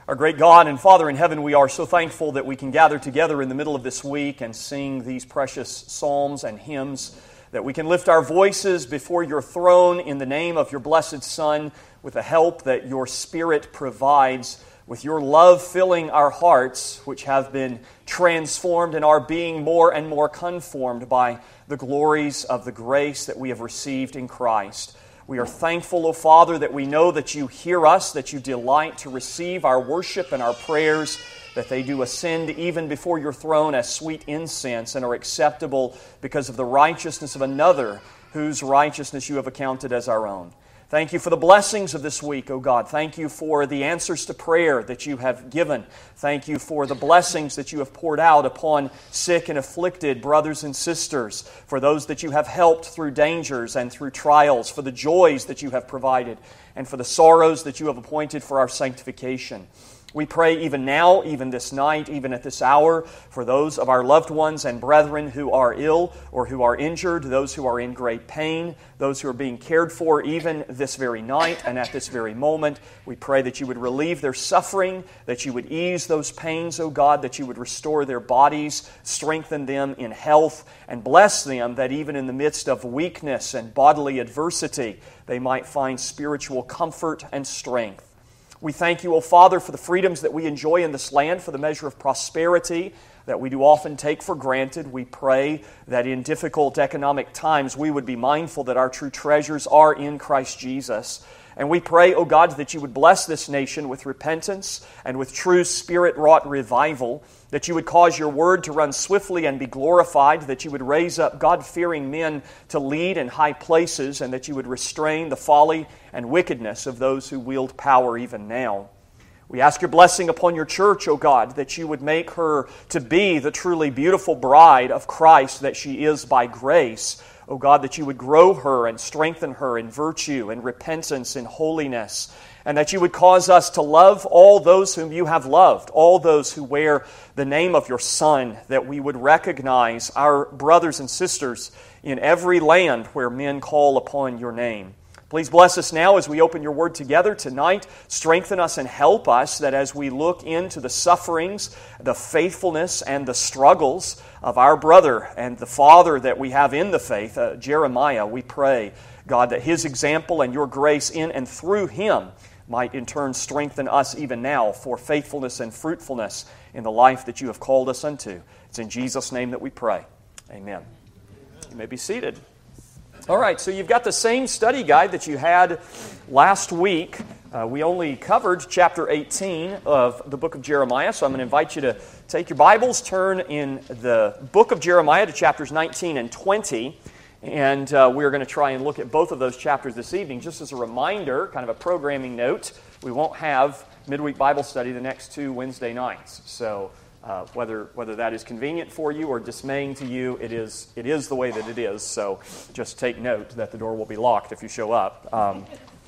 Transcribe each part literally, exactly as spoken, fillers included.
Our great God and Father in heaven, we are so thankful that we can gather together in the middle of this week and sing these precious psalms and hymns, that we can lift our voices before your throne in the name of your blessed Son with the help that your Spirit provides, with your love filling our hearts, which have been transformed and are being more and more conformed by the glories of the grace that we have received in Christ. We are thankful, O Father, that we know that you hear us, that you delight to receive our worship and our prayers, that they do ascend even before your throne as sweet incense and are acceptable because of the righteousness of another whose righteousness you have accounted as our own. Thank you for the blessings of this week, O God. Thank you for the answers to prayer that you have given. Thank you for the blessings that you have poured out upon sick and afflicted brothers and sisters, for those that you have helped through dangers and through trials, for the joys that you have provided, and for the sorrows that you have appointed for our sanctification. We pray even now, even this night, even at this hour, for those of our loved ones and brethren who are ill or who are injured, those who are in great pain, those who are being cared for even this very night and at this very moment. We pray that you would relieve their suffering, that you would ease those pains, O God, that you would restore their bodies, strengthen them in health, and bless them that even in the midst of weakness and bodily adversity, they might find spiritual comfort and strength. We thank you, O Father, for the freedoms that we enjoy in this land, for the measure of prosperity that we do often take for granted. We pray that in difficult economic times we would be mindful that our true treasures are in Christ Jesus. And we pray, O God, that you would bless this nation with repentance and with true Spirit-wrought revival, that you would cause your word to run swiftly and be glorified, that you would raise up God-fearing men to lead in high places, and that you would restrain the folly and wickedness of those who wield power even now. We ask your blessing upon your church, O God, that you would make her to be the truly beautiful bride of Christ that she is by grace. O God, that you would grow her and strengthen her in virtue and repentance and holiness, and that you would cause us to love all those whom you have loved, all those who wear the name of your Son, that we would recognize our brothers and sisters in every land where men call upon your name. Please bless us now as we open your word together tonight. Strengthen us and help us that as we look into the sufferings, the faithfulness, and the struggles of our brother and the father that we have in the faith, uh, Jeremiah, we pray, God, that his example and your grace in and through him might in turn strengthen us even now for faithfulness and fruitfulness in the life that you have called us unto. It's in Jesus' name that we pray. Amen. You may be seated. All right, so you've got the same study guide that you had last week. Uh, we only covered chapter eighteen of the book of Jeremiah, so I'm going to invite you to take your Bibles, turn in the book of Jeremiah to chapters nineteen and twenty, and uh, we're going to try and look at both of those chapters this evening. Just as a reminder, kind of a programming note, we won't have midweek Bible study the next two Wednesday nights, so Uh, whether whether that is convenient for you or dismaying to you, it is it is the way that it is. So just take note that the door will be locked if you show up. Um,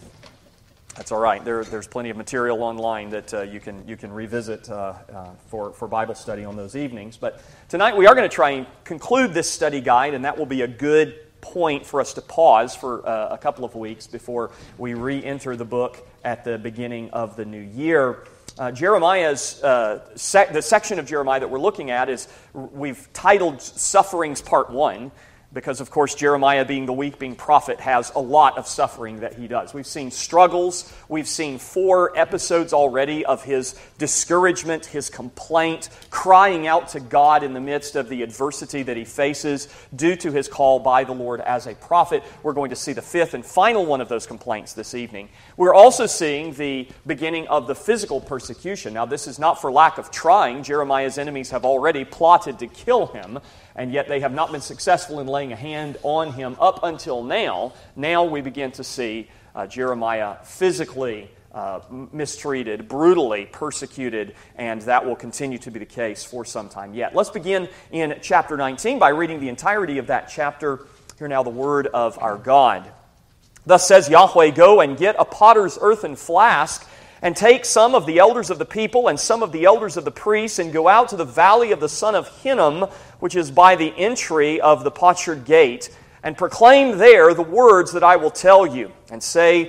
that's all right. There there's plenty of material online that uh, you can you can revisit uh, uh, for for Bible study on those evenings. But tonight we are going to try and conclude this study guide, and that will be a good point for us to pause for uh, a couple of weeks before we re-enter the book at the beginning of the new year. Uh, Jeremiah's, uh, sec- the section of Jeremiah that we're looking at is, we've titled Sufferings Part one, because of course Jeremiah, being the weeping prophet, has a lot of suffering that he does. We've seen struggles, we've seen four episodes already of his discouragement, his complaint, crying out to God in the midst of the adversity that he faces due to his call by the Lord as a prophet. We're going to see the fifth and final one of those complaints this evening. We're also seeing the beginning of the physical persecution. Now, this is not for lack of trying. Jeremiah's enemies have already plotted to kill him, and yet they have not been successful in laying a hand on him up until now. Now we begin to see uh, Jeremiah physically uh, mistreated, brutally persecuted, and that will continue to be the case for some time yet. Let's begin in chapter nineteen by reading the entirety of that chapter. Hear now the word of our God. Thus says Yahweh, "Go and get a potter's earthen flask, and take some of the elders of the people and some of the elders of the priests, and go out to the valley of the son of Hinnom, which is by the entry of the potsherd gate, and proclaim there the words that I will tell you, and say,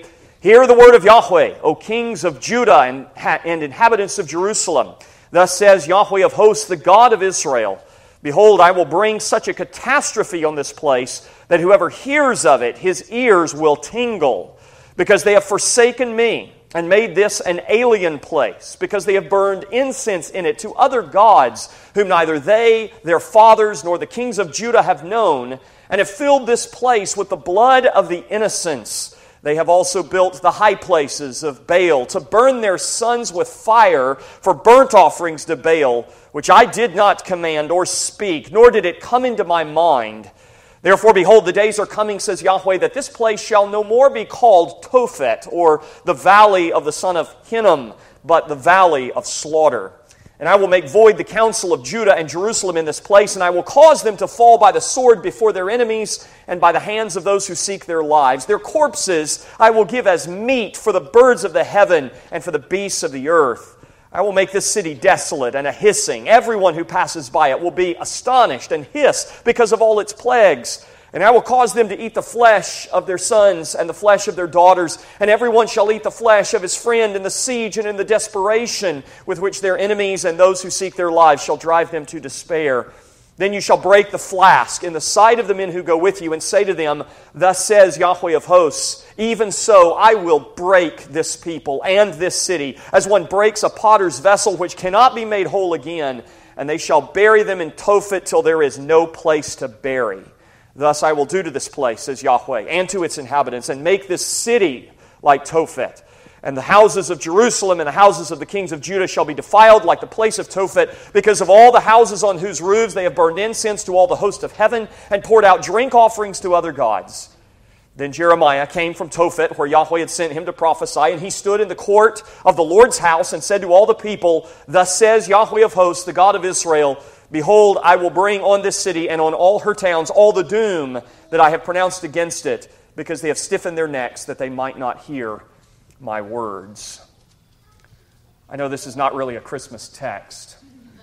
Hear the word of Yahweh, O kings of Judah and, and inhabitants of Jerusalem. Thus says Yahweh of hosts, the God of Israel, behold, I will bring such a catastrophe on this place that whoever hears of it, his ears will tingle, because they have forsaken me and made this an alien place, because they have burned incense in it to other gods, whom neither they, their fathers, nor the kings of Judah have known, and have filled this place with the blood of the innocents. They have also built the high places of Baal to burn their sons with fire for burnt offerings to Baal, which I did not command or speak, nor did it come into my mind. Therefore, behold, the days are coming, says Yahweh, that this place shall no more be called Tophet, or the valley of the son of Hinnom, but the valley of slaughter. And I will make void the counsel of Judah and Jerusalem in this place, and I will cause them to fall by the sword before their enemies and by the hands of those who seek their lives. Their corpses I will give as meat for the birds of the heaven and for the beasts of the earth. I will make this city desolate and a hissing. Everyone who passes by it will be astonished and hiss because of all its plagues. And I will cause them to eat the flesh of their sons and the flesh of their daughters, and everyone shall eat the flesh of his friend in the siege and in the desperation with which their enemies and those who seek their lives shall drive them to despair. Then you shall break the flask in the sight of the men who go with you and say to them, thus says Yahweh of hosts, even so I will break this people and this city, as one breaks a potter's vessel which cannot be made whole again, and they shall bury them in Tophet till there is no place to bury. Thus I will do to this place, says Yahweh, and to its inhabitants, and make this city like Tophet. And the houses of Jerusalem and the houses of the kings of Judah shall be defiled like the place of Tophet, because of all the houses on whose roofs they have burned incense to all the host of heaven, and poured out drink offerings to other gods. Then Jeremiah came from Tophet, where Yahweh had sent him to prophesy, and he stood in the court of the Lord's house and said to all the people, thus says Yahweh of hosts, the God of Israel, behold, I will bring on this city and on all her towns all the doom that I have pronounced against it, because they have stiffened their necks that they might not hear my words. I know this is not really a Christmas text,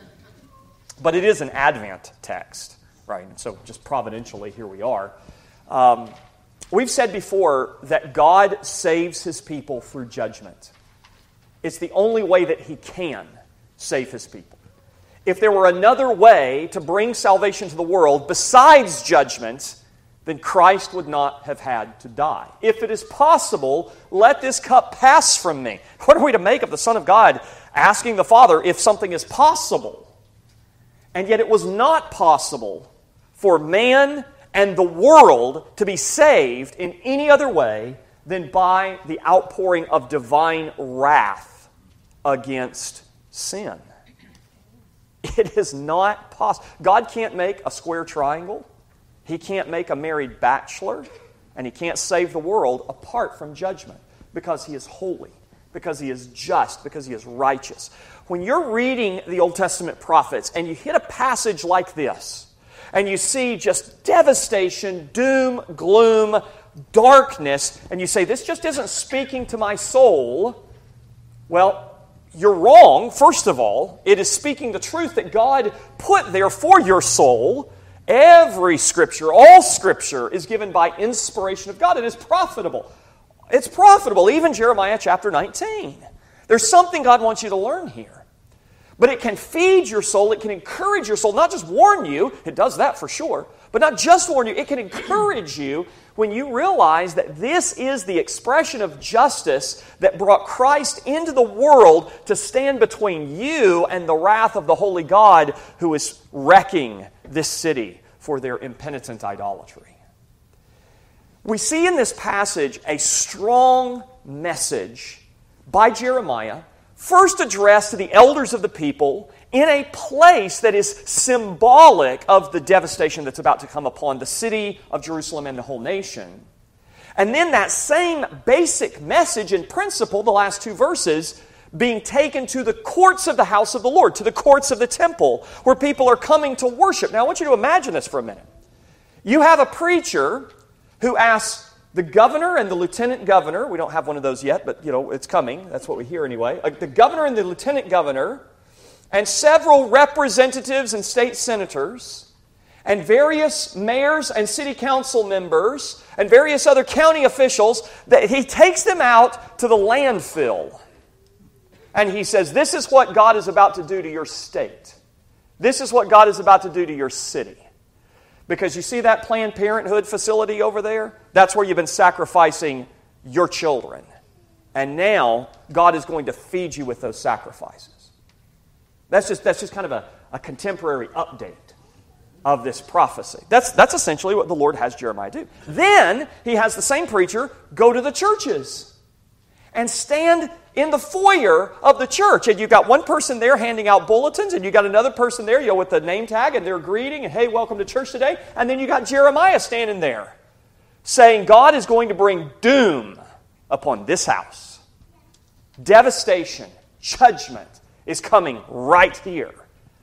but it is an Advent text, right? And so just providentially, here we are. Um, we've said before that God saves His people through judgment. It's the only way that He can save His people. If there were another way to bring salvation to the world besides judgment, then Christ would not have had to die. If it is possible, let this cup pass from me. What are we to make of the Son of God asking the Father if something is possible? And yet it was not possible for man and the world to be saved in any other way than by the outpouring of divine wrath against sin. It is not possible. God can't make a square triangle. He can't make a married bachelor, and He can't save the world apart from judgment, because He is holy, because He is just, because He is righteous. When you're reading the Old Testament prophets and you hit a passage like this, and you see just devastation, doom, gloom, darkness, and you say, this just isn't speaking to my soul, well, you're wrong. First of all, it is speaking the truth that God put there for your soul. Every Scripture, all Scripture is given by inspiration of God. It is profitable. It's profitable, even Jeremiah chapter nineteen. There's something God wants you to learn here. But it can feed your soul, it can encourage your soul, not just warn you, it does that for sure, but not just warn you, it can encourage you when you realize that this is the expression of justice that brought Christ into the world to stand between you and the wrath of the holy God who is wrecking this city for their impenitent idolatry. We see in this passage a strong message by Jeremiah, first addressed to the elders of the people in a place that is symbolic of the devastation that's about to come upon the city of Jerusalem and the whole nation. And then that same basic message and principle, the last two verses, being taken to the courts of the house of the Lord, to the courts of the temple, where people are coming to worship. Now, I want you to imagine this for a minute. You have a preacher who asks the governor and the lieutenant governor, we don't have one of those yet, but you know it's coming, that's what we hear anyway, the governor and the lieutenant governor, and several representatives and state senators, and various mayors and city council members and various other county officials, that he takes them out to the landfill. And he says, this is what God is about to do to your state. This is what God is about to do to your city. Because you see that Planned Parenthood facility over there? That's where you've been sacrificing your children. And now God is going to feed you with those sacrifices. That's just, that's just kind of a, a contemporary update of this prophecy. That's, that's essentially what the Lord has Jeremiah do. Then he has the same preacher go to the churches and stand in the foyer of the church. And you've got one person there handing out bulletins, and you've got another person there, you know, with the name tag, and they're greeting, and hey, welcome to church today. And then you got Jeremiah standing there saying, God is going to bring doom upon this house. Devastation, judgment is coming right here.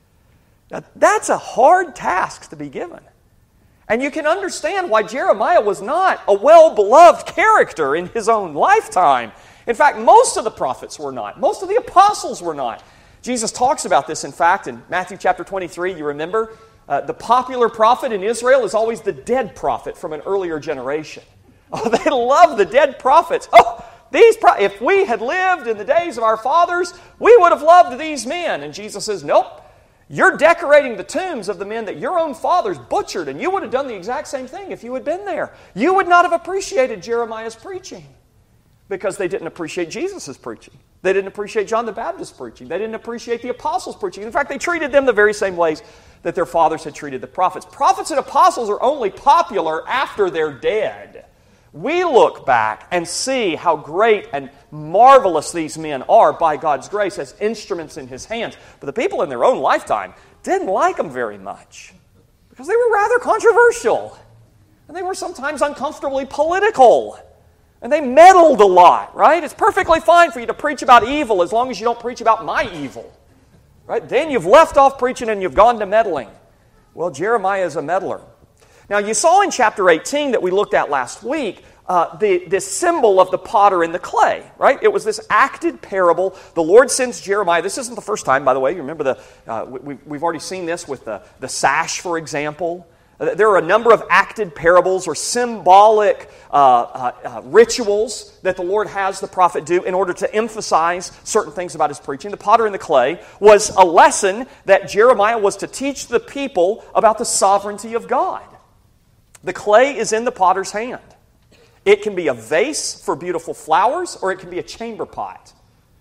Now, that's a hard task to be given. And you can understand why Jeremiah was not a well-beloved character in his own lifetime. In fact, most of the prophets were not. Most of the apostles were not. Jesus talks about this, in fact, in Matthew chapter twenty-three. You remember, uh, the popular prophet in Israel is always the dead prophet from an earlier generation. Oh, they love the dead prophets. Oh, these pro- if we had lived in the days of our fathers, we would have loved these men. And Jesus says, nope. You're decorating the tombs of the men that your own fathers butchered, and you would have done the exact same thing if you had been there. You would not have appreciated Jeremiah's preaching because they didn't appreciate Jesus' preaching. They didn't appreciate John the Baptist's preaching. They didn't appreciate the apostles' preaching. In fact, they treated them the very same ways that their fathers had treated the prophets. Prophets and apostles are only popular after they're dead. We look back and see how great and marvelous these men are by God's grace as instruments in His hands. But the people in their own lifetime didn't like them very much because they were rather controversial. And they were sometimes uncomfortably political. And they meddled a lot, right? It's perfectly fine for you to preach about evil as long as you don't preach about my evil. Right? Then you've left off preaching and you've gone to meddling. Well, Jeremiah is a meddler. Now, you saw in chapter eighteen that we looked at last week, uh, the, this symbol of the potter and the clay, right? It was this acted parable. The Lord sends Jeremiah. This isn't the first time, by the way. You remember, the uh, we, we've already seen this with the, the sash, for example. There are a number of acted parables or symbolic uh, uh, uh, rituals that the Lord has the prophet do in order to emphasize certain things about his preaching. The potter and the clay was a lesson that Jeremiah was to teach the people about the sovereignty of God. The clay is in the potter's hand. It can be a vase for beautiful flowers, or it can be a chamber pot.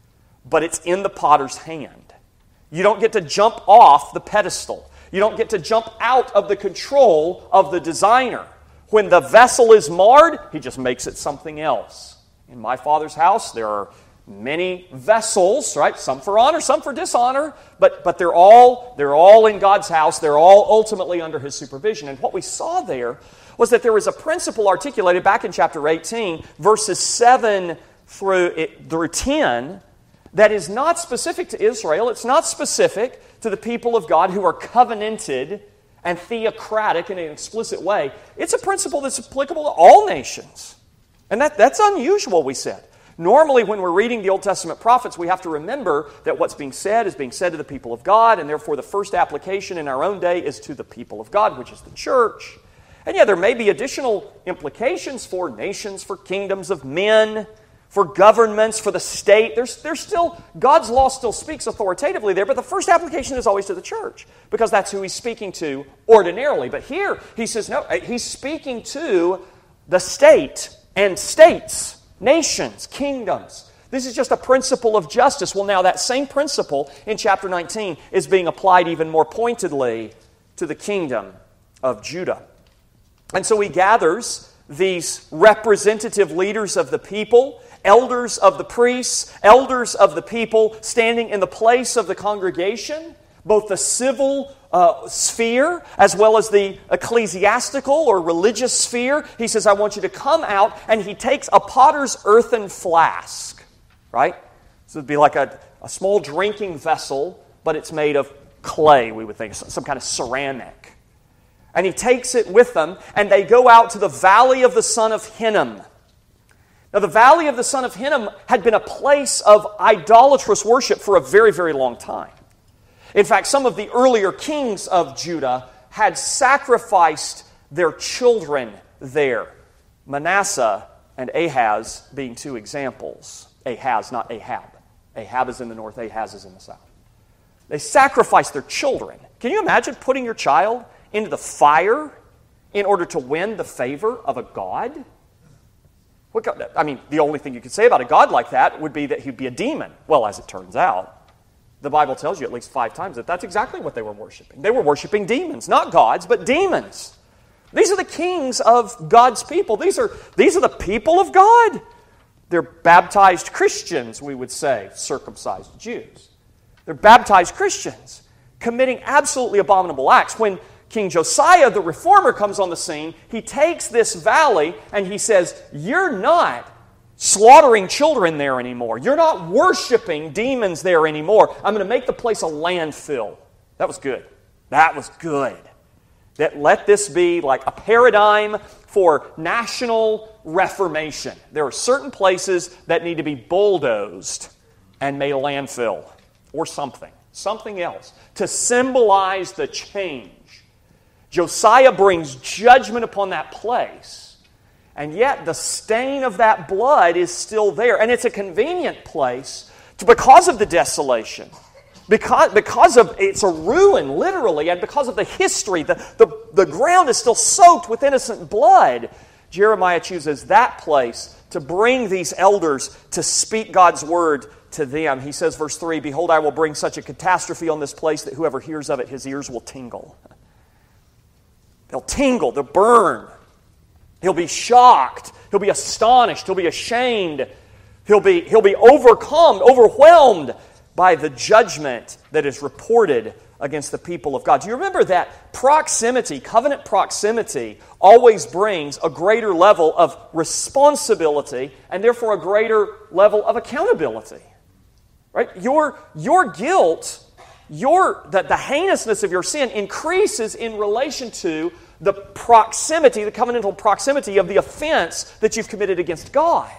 But it's in the potter's hand. You don't get to jump off the pedestal. You don't get to jump out of the control of the designer. When the vessel is marred, he just makes it something else. In my Father's house, there are many vessels, right? Some for honor, some for dishonor, but, but they're all, they're all in God's house. They're all ultimately under His supervision. And what we saw there was that there was a principle articulated back in chapter eighteen, verses seven through, through ten, that is not specific to Israel. It's not specific to the people of God who are covenanted and theocratic in an explicit way. It's a principle that's applicable to all nations. And that, that's unusual, we said. Normally, when we're reading the Old Testament prophets, we have to remember that what's being said is being said to the people of God, and therefore the first application in our own day is to the people of God, which is the church. And yeah, there may be additional implications for nations, for kingdoms of men, for governments, for the state. There's, there's still, God's law still speaks authoritatively there, but the first application is always to the church, because that's who He's speaking to ordinarily. But here, He says, no, He's speaking to the state and states. Nations, kingdoms. This is just a principle of justice. Well, now that same principle in chapter nineteen is being applied even more pointedly to the kingdom of Judah. And so He gathers these representative leaders of the people, elders of the priests, elders of the people, standing in the place of the congregation, both the civil uh, sphere as well as the ecclesiastical or religious sphere. He says, I want you to come out, and He takes a potter's earthen flask, right? So it'd be like a, a small drinking vessel, but it's made of clay, we would think, some kind of ceramic. And He takes it with them, and they go out to the valley of the son of Hinnom. Now, the valley of the son of Hinnom had been a place of idolatrous worship for a very, very long time. In fact, some of the earlier kings of Judah had sacrificed their children there. Manasseh and Ahaz being two examples. Ahaz, not Ahab. Ahab is in the north, Ahaz is in the south. They sacrificed their children. Can you imagine putting your child into the fire in order to win the favor of a god? What God? I mean, the only thing you could say about a god like that would be that he'd be a demon. Well, as it turns out, the Bible tells you at least five times that that's exactly what they were worshiping. They were worshiping demons, not gods, but demons. These are the kings of God's people. These are, these are the people of God. They're baptized Christians, we would say, circumcised Jews. They're baptized Christians committing absolutely abominable acts. When King Josiah, the reformer, comes on the scene, he takes this valley and he says, you're not slaughtering children there anymore. You're not worshiping demons there anymore. I'm going to make the place a landfill. That was good. That was good. That let this be like a paradigm for national reformation. There are certain places that need to be bulldozed and made a landfill or something, something else, to symbolize the change. Josiah brings judgment upon that place, and yet the stain of that blood is still there. And it's a convenient place to, because of the desolation, because, because of it's a ruin, literally, and because of the history, the, the, the ground is still soaked with innocent blood. Jeremiah chooses that place to bring these elders to speak God's word to them. He says, verse three, behold, I will bring such a catastrophe on this place that whoever hears of it, his ears will tingle. They'll tingle, they'll burn. He'll be shocked. He'll be astonished. He'll be ashamed. He'll be, he'll be overcome, overwhelmed by the judgment that is reported against the people of God. Do you remember that proximity, covenant proximity, always brings a greater level of responsibility and therefore a greater level of accountability? Right? Your, your guilt, your the, the heinousness of your sin increases in relation to the proximity, the covenantal proximity of the offense that you've committed against God.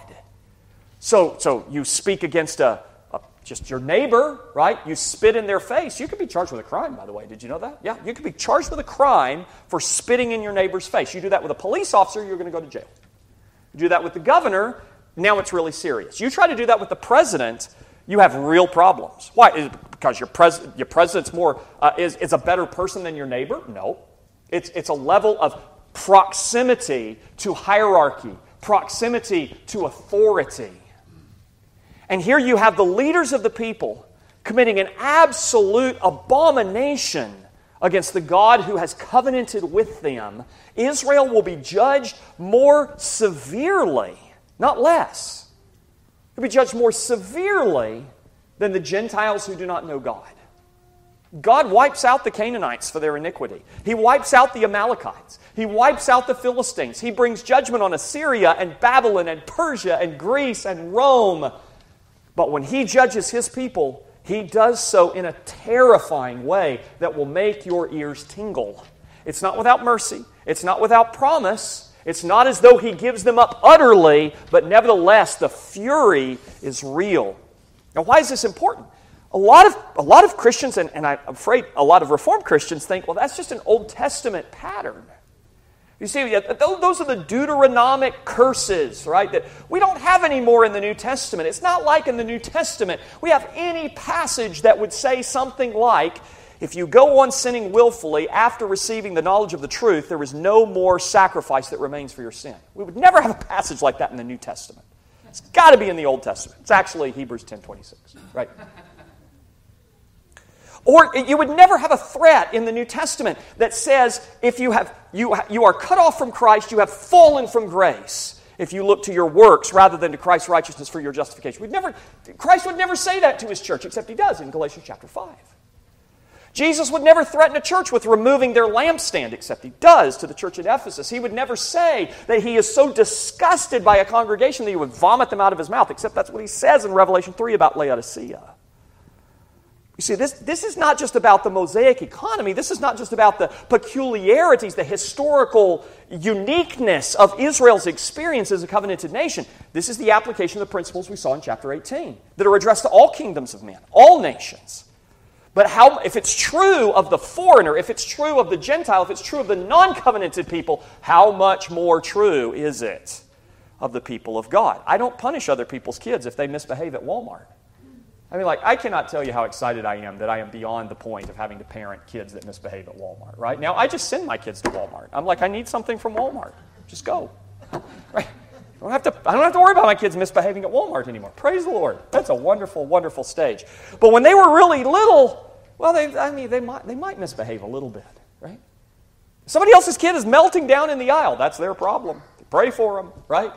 So, so you speak against a, a just your neighbor, right? You spit in their face. You could be charged with a crime, by the way. Did you know that? Yeah, you could be charged with a crime for spitting in your neighbor's face. You do that with a police officer, you're going to go to jail. You do that with the governor, now it's really serious. You try to do that with the president, you have real problems. Why? Is it because your, pres- your president's more uh, is, is a better person than your neighbor? No. It's, it's a level of proximity to hierarchy, proximity to authority. And here you have the leaders of the people committing an absolute abomination against the God who has covenanted with them. Israel will be judged more severely, not less. He'll be judged more severely than the Gentiles who do not know God. God wipes out the Canaanites for their iniquity. He wipes out the Amalekites. He wipes out the Philistines. He brings judgment on Assyria and Babylon and Persia and Greece and Rome. But when He judges His people, He does so in a terrifying way that will make your ears tingle. It's not without mercy. It's not without promise. It's not as though He gives them up utterly, but nevertheless, the fury is real. Now, why is this important? A lot of, a lot of Christians, and, and I'm afraid a lot of Reformed Christians think, well, that's just an Old Testament pattern. You see, those are the Deuteronomic curses, right, that we don't have anymore in the New Testament. It's not like in the New Testament we have any passage that would say something like, if you go on sinning willfully after receiving the knowledge of the truth, there is no more sacrifice that remains for your sin. We would never have a passage like that in the New Testament. It's got to be in the Old Testament. It's actually Hebrews ten twenty-six, right? Or you would never have a threat in the New Testament that says if you have you you are cut off from Christ, you have fallen from grace. If you look to your works rather than to Christ's righteousness for your justification, we'd never Christ would never say that to His church, except He does in Galatians chapter five. Jesus would never threaten a church with removing their lampstand, except He does to the church at Ephesus. He would never say that He is so disgusted by a congregation that He would vomit them out of His mouth, except that's what He says in Revelation three about Laodicea. You see, this, this is not just about the Mosaic economy. This is not just about the peculiarities, the historical uniqueness of Israel's experience as a covenanted nation. This is the application of the principles we saw in chapter eighteen that are addressed to all kingdoms of men, all nations. But how, if it's true of the foreigner, if it's true of the Gentile, if it's true of the non-covenanted people, how much more true is it of the people of God? I don't punish other people's kids if they misbehave at Walmart. I mean, like, I cannot tell you how excited I am that I am beyond the point of having to parent kids that misbehave at Walmart, right? Now, I just send my kids to Walmart. I'm like, I need something from Walmart. Just go. Right? I don't have to, I don't have to worry about my kids misbehaving at Walmart anymore. Praise the Lord. That's a wonderful, wonderful stage. But when they were really little, well, they, I mean, they might, they might misbehave a little bit, right? Somebody else's kid is melting down in the aisle. That's their problem. Pray for them, right?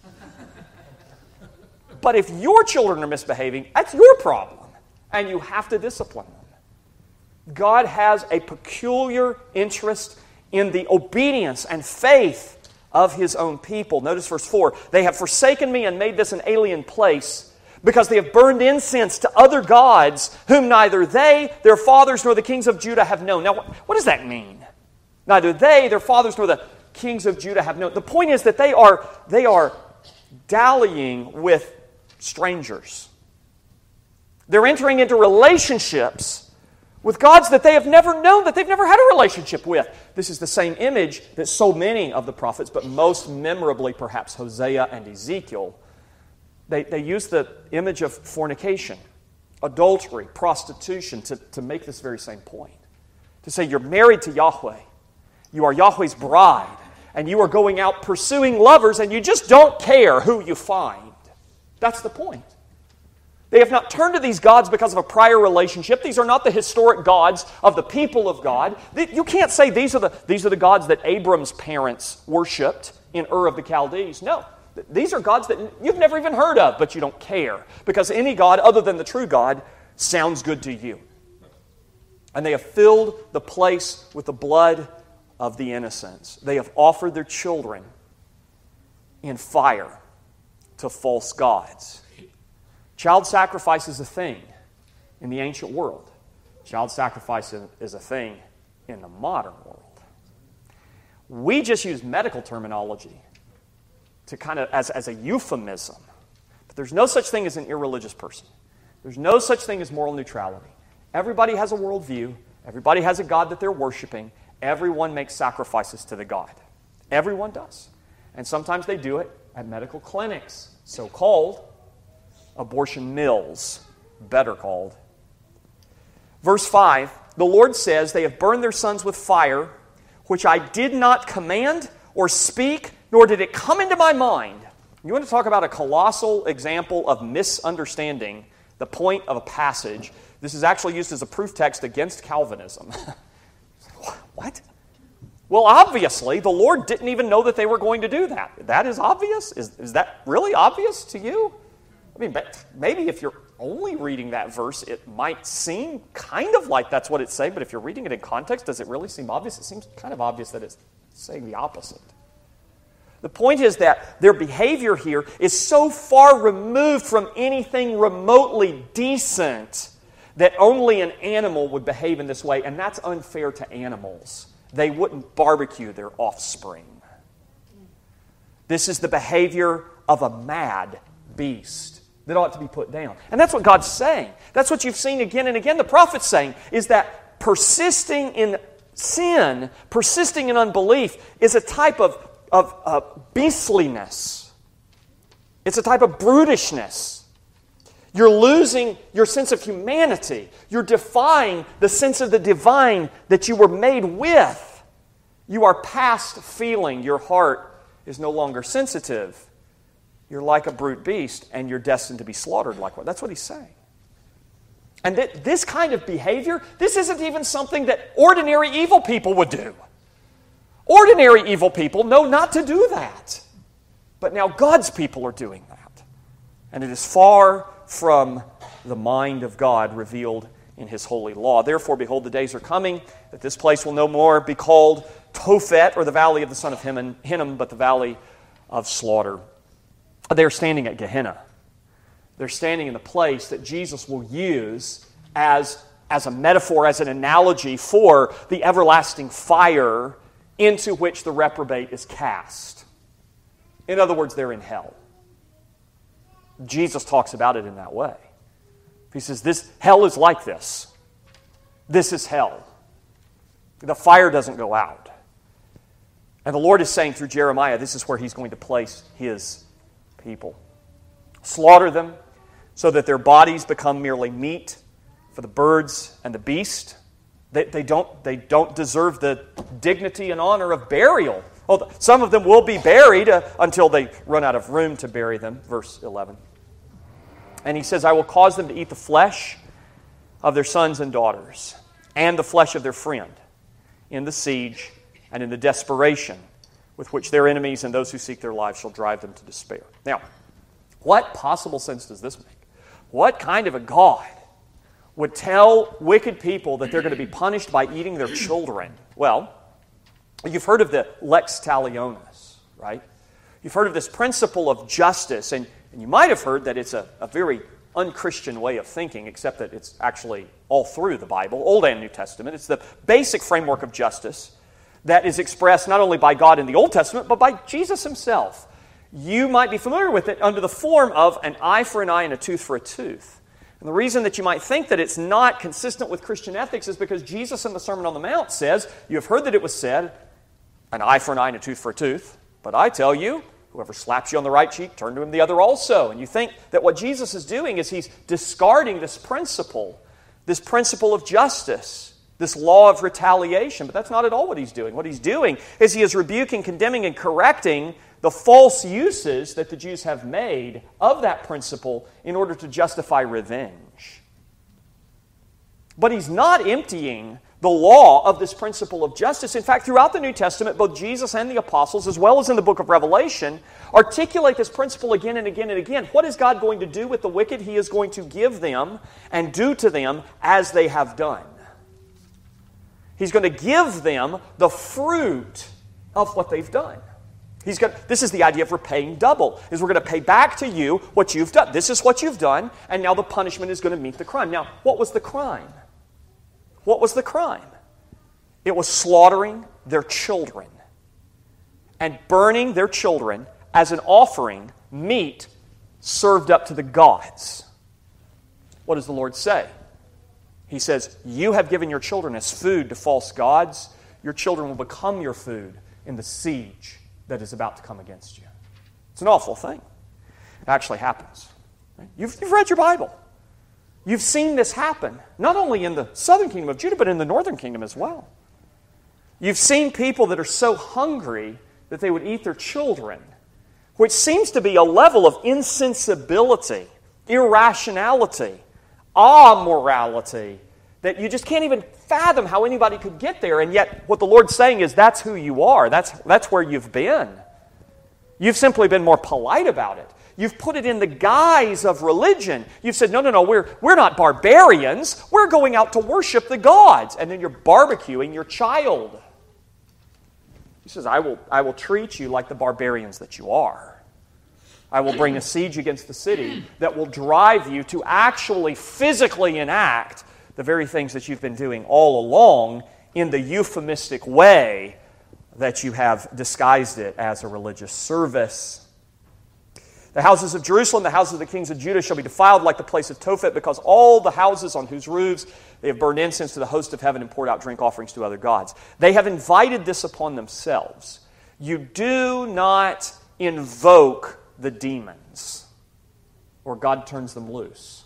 But if your children are misbehaving, that's your problem, and you have to discipline them. God has a peculiar interest in the obedience and faith of His own people. Notice verse four. They have forsaken me and made this an alien place because they have burned incense to other gods whom neither they, their fathers, nor the kings of Judah have known. Now, what does that mean? Neither they, their fathers, nor the kings of Judah have known. The point is that they are, they are dallying with strangers. They're entering into relationships with gods that they have never known, that they've never had a relationship with. This is the same image that so many of the prophets, but most memorably perhaps Hosea and Ezekiel, they, they use the image of fornication, adultery, prostitution to, to make this very same point. To say you're married to Yahweh, you are Yahweh's bride, and you are going out pursuing lovers, and you just don't care who you find. That's the point. They have not turned to these gods because of a prior relationship. These are not the historic gods of the people of God. You can't say these are the, these are the gods that Abram's parents worshipped in Ur of the Chaldees. No, these are gods that you've never even heard of, but you don't care, because any god other than the true God sounds good to you. And they have filled the place with the blood of the innocents. They have offered their children in fire to false gods. Child sacrifice is a thing in the ancient world. Child sacrifice is a thing in the modern world. We just use medical terminology to kind of as, as a euphemism. But there's no such thing as an irreligious person. There's no such thing as moral neutrality. Everybody has a worldview. Everybody has a God that they're worshiping. Everyone makes sacrifices to the God. Everyone does. And sometimes they do it at medical clinics, so-called abortion mills, better called. Verse five, the Lord says, they have burned their sons with fire, which I did not command or speak, nor did it come into my mind. You want to talk about a colossal example of misunderstanding the point of a passage? This is actually used as a proof text against Calvinism. What? Well, obviously, the Lord didn't even know that they were going to do that. That is obvious? Is, is that really obvious to you? I mean, maybe if you're only reading that verse, it might seem kind of like that's what it's saying, but if you're reading it in context, does it really seem obvious? It seems kind of obvious that it's saying the opposite. The point is that their behavior here is so far removed from anything remotely decent that only an animal would behave in this way, and that's unfair to animals. They wouldn't barbecue their offspring. This is the behavior of a mad beast that ought to be put down. And that's what God's saying. That's what you've seen again and again. The prophet's saying is that persisting in sin, persisting in unbelief, is a type of, of uh, beastliness. It's a type of brutishness. You're losing your sense of humanity. You're defying the sense of the divine that you were made with. You are past feeling. Your heart is no longer sensitive. You're like a brute beast, and you're destined to be slaughtered like one. That's what he's saying. And that this kind of behavior, this isn't even something that ordinary evil people would do. Ordinary evil people know not to do that. But now God's people are doing that. And it is far from the mind of God revealed in His holy law. Therefore, behold, the days are coming that this place will no more be called Tophet, or the valley of the son of Hinnom, but the valley of slaughter. They're standing at Gehenna. They're standing in the place that Jesus will use as, as a metaphor, as an analogy for the everlasting fire into which the reprobate is cast. In other words, they're in hell. Jesus talks about it in that way. He says, this hell is like this. this is hell. The fire doesn't go out. And the Lord is saying through Jeremiah, this is where He's going to place His people. Slaughter them so that their bodies become merely meat for the birds and the beast. They, they, don't, they don't deserve the dignity and honor of burial. Oh, some of them will be buried uh, until they run out of room to bury them. Verse eleven. And He says, I will cause them to eat the flesh of their sons and daughters, and the flesh of their friend, in the siege and in the desperation with which their enemies and those who seek their lives shall drive them to despair. Now, what possible sense does this make? What kind of a God would tell wicked people that they're going to be punished by eating their children? Well, you've heard of the lex talionis, right? You've heard of this principle of justice, and, and you might have heard that it's a, a very unchristian way of thinking, except that it's actually all through the Bible, Old and New Testament. It's the basic framework of justice that is expressed not only by God in the Old Testament, but by Jesus Himself. You might be familiar with it under the form of an eye for an eye and a tooth for a tooth. And the reason that you might think that it's not consistent with Christian ethics is because Jesus in the Sermon on the Mount says, you have heard that it was said, an eye for an eye and a tooth for a tooth. But I tell you, whoever slaps you on the right cheek, turn to him the other also. And you think that what Jesus is doing is He's discarding this principle, this principle of justice, this law of retaliation. But that's not at all what He's doing. What He's doing is He is rebuking, condemning, and correcting the false uses that the Jews have made of that principle in order to justify revenge. But He's not emptying the law of this principle of justice. In fact, throughout the New Testament, both Jesus and the apostles, as well as in the book of Revelation, articulate this principle again and again and again. What is God going to do with the wicked? He is going to give them and do to them as they have done. He's going to give them the fruit of what they've done. He's got, this is the idea of repaying double, is we're going to pay back to you what you've done. This is what you've done, and now the punishment is going to meet the crime. Now, what was the crime? What was the crime? It was slaughtering their children and burning their children as an offering, meat served up to the gods. What does the Lord say? He says, you have given your children as food to false gods. Your children will become your food in the siege that is about to come against you. It's an awful thing. It actually happens. You've, you've read your Bible. You've seen this happen, not only in the southern kingdom of Judah, but in the northern kingdom as well. You've seen people that are so hungry that they would eat their children, which seems to be a level of insensibility, irrationality, amorality, that you just can't even fathom how anybody could get there. And yet what the Lord's saying is that's who you are. That's, that's where you've been. You've simply been more polite about it. You've put it in the guise of religion. You've said, no, no, no, we're, we're not barbarians. We're going out to worship the gods. And then you're barbecuing your child. He says, I will, I will treat you like the barbarians that you are. I will bring a siege against the city that will drive you to actually physically enact the very things that you've been doing all along in the euphemistic way that you have disguised it as a religious service. The houses of Jerusalem, the houses of the kings of Judah shall be defiled like the place of Tophet, because all the houses on whose roofs they have burned incense to the host of heaven and poured out drink offerings to other gods. They have invited this upon themselves. You do not invoke the demons, or God turns them loose.